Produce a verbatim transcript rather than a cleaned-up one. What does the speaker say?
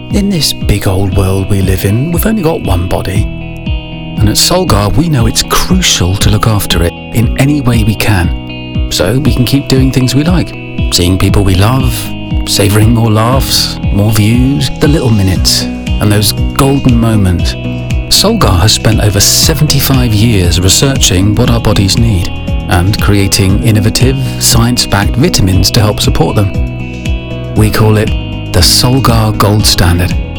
In this big old world we live in, we've only got one body. And at Solgar, we know it's crucial to look after it in any way we can, so we can keep doing things we like. Seeing people we love, savouring more laughs, more views, the little minutes, and those golden moments. Solgar has spent over seventy-five years researching what our bodies need and creating innovative, science-backed vitamins to help support them. We call it the Solgar Gold Standard.